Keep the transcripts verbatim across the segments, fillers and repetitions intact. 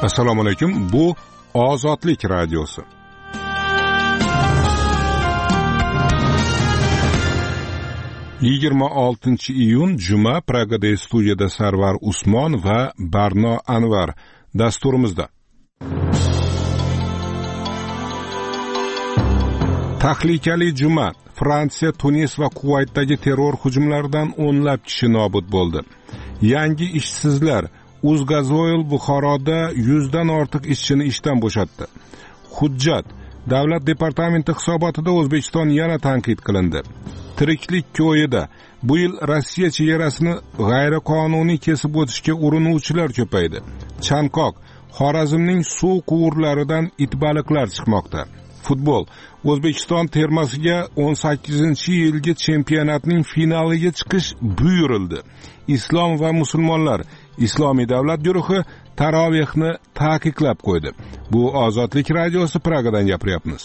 Assalomu alaykum. Bu Ozodlik radiosi. yigirma oltinchi iyun juma, Pragada studiyada Sarvar Usmon va Barno Anvar dasturimizda. Tahlikali juma. Fransiya, Tunis va Kuvaytdagi terror hujumlaridan o'nlab kishi nobud bo'ldi. Yangi ishsizlar. Uzgazoil Buxoroda yuzdan ortiq ishchini ishdan bo'shatdi. Hujjat. Davlat departamenti hisobotida O'zbekiston yana tanqid qilindi. Tiriklik ko'yida bu yil Rossiya chegarasini g'ayriqonuniy kesib o'tishga urinuvchilar ko'paydi. Chanqoq. Xorazmning suv quvurlaridan itbaliqlar chiqmoqda. Futbol. O'zbekiston termasiga o'n sakkizinchi yilgi chempionatning finaliga chiqish buyurildi. Islom va musulmonlar Islomiy davlat guruhi tarovehni taqiqlab qo'ydi. Bu Ozodlik radiosi, Pragadan gapiryapmiz.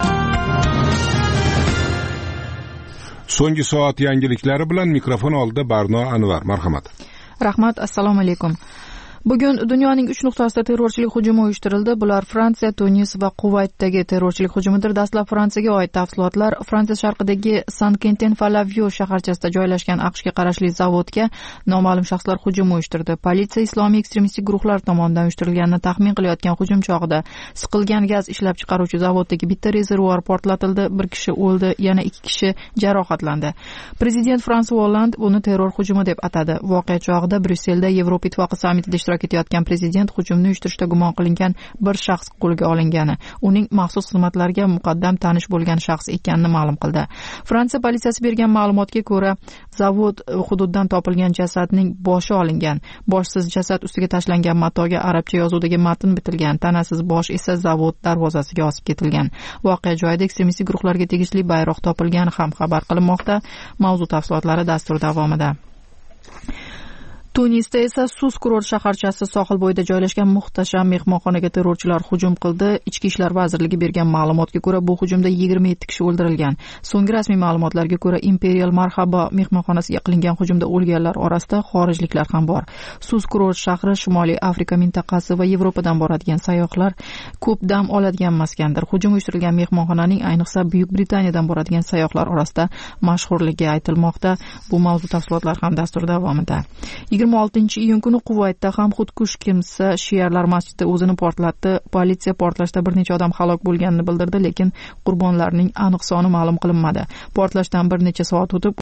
So'nggi soat yangiliklari bilan mikrofon oldida Barno Anvar. Marhamat. Rahmat, assalomu alaykum. Bugun dunyoning uch nuqtasida terrorchilik hujumi uyushtirildi. Bular Fransiya, Tunis va Kuvaytdagi terrorchilik hujumidir. Dastlab Fransiyaga oid tafsilotlar. Fransiya sharqidagi Saint-Quentin-Falavio shaharchasida joylashgan AQShga qarashli zavodga noma'lum shaxslar hujum uyushtirdi. Politsiya islomiy ekstremistik guruhlar tomonidan uyushtirilganini taxmin qilayotgan hujum chog'ida siqilgan gaz ishlab chiqaruvchi zavoddagi bitta rezervuar portlatildi. Bir kishi o'ldi, yana ikki kishi jarohatlandi. Prezident François Hollande buni terror hujumi deb atadi. Voqea chog'ida Bryusselda Yevropa Ittifoqi sammitida ishtirok etayotgan prezident hujumni uyushtirishda gumon qilingan bir shaxs qo'lga olingani, uning maxsus xizmatlarga muqaddam tanish bo'lgan shaxs ekanini ma'lum qildi. Fransiya politsiyasi bergan ma'lumotga ko'ra, zavod hududidan topilgan jasadning boshi olingan. Boshsiz jasad ustiga tashlangan matoga arabcha yozuvdagi matn bitilgan. Tanasiz bosh esa zavod darvozasiga osib ketilgan. Voqea joyida ekstremistik guruhlarga tegishli bayroq topilgani ham xabar qilinmoqda. Mavzu tafsilotlari dastur davomida. Tunisda esa Sus kurort shaharchasi sohil bo'yida joylashgan muhtasham mehmonxonaga terrorchilar hujum qildi. Ichki ishlar vazirligi bergan ma'lumotga ko'ra, bu hujumda yigirma yetti kishi o'ldirilgan. So'nggi rasmiy ma'lumotlarga ko'ra, Imperial Marhaba mehmonxonasiga qilingan hujumda o'lganlar orasida xorijliklar ham bor. Sus kurort shahri Shimoliy Afrika mintaqasi va Yevropadan boradigan sayyohlar ko'p dam oladigan maskandir. Hujum uyushtirilgan mehmonxonaning ayniqsa Buyuk Britaniyadan boradigan sayyohlar orasida mashhurligi aytilmoqda. Bu mavzu tafsilotlar ham dastur davomida. yigirma oltinchi iyun kuni Kuvaytda ham xudkush kimsa shialar masjidida o'zini portlatdi. Politsiya portlashda bir necha odam halok bo'lganini bildirdi, lekin qurbonlarning aniq soni ma'lum qilinmadi. Portlashdan bir necha soat o'tib